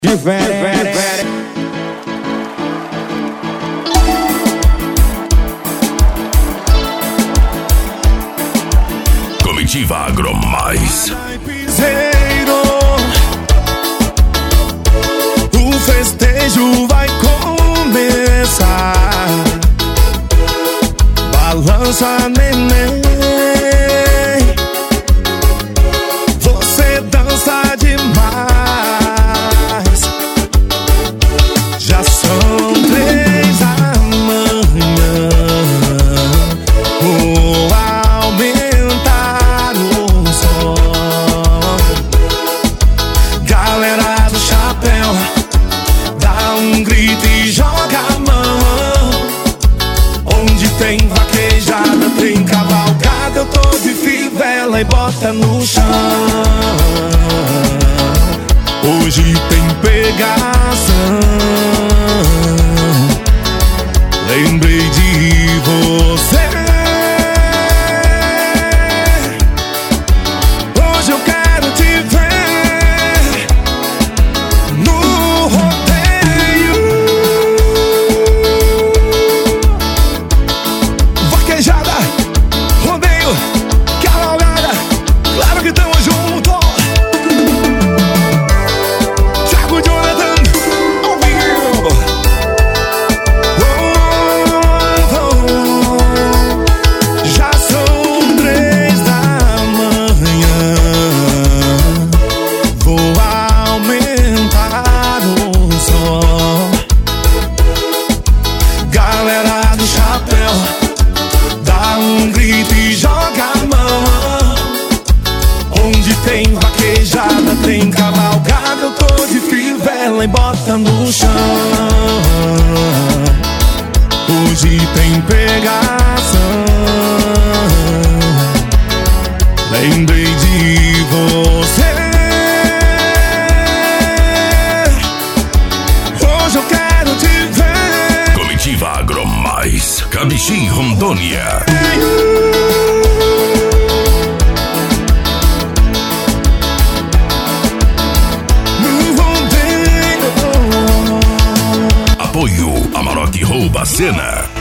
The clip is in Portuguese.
Diferente. Comitiva Agromais. O festejo vai começar. Balança, neném. Você dança demais. Já são 3 da manhã. Vou aumentar o som. Galera do chapéu, dá um grito e joga a mão. Onde tem vaquejada, tem cavalgada, eu tô de fivela e bota no chão. Hoje tem pegação. Lembrei de você. Hoje eu quero te ver no rodeio. Vaquejada, rodeio, cavalgada, claro que tamo junto. Thiago Jonathan, ao vivo. Já são 3 da manhã. Vou aumentar o som. Galera do chapéu, dá um grito e joga a mão. Onde tem vaquejada, tem cavalgada, eu tô de fivela e bota no chão. Hoje tem pegação. Lembrei de você. Hoje eu quero te ver. Comitiva Agromais. Camixim, Rondônia. No rodeio. Apoio Amarok Rouba Cena.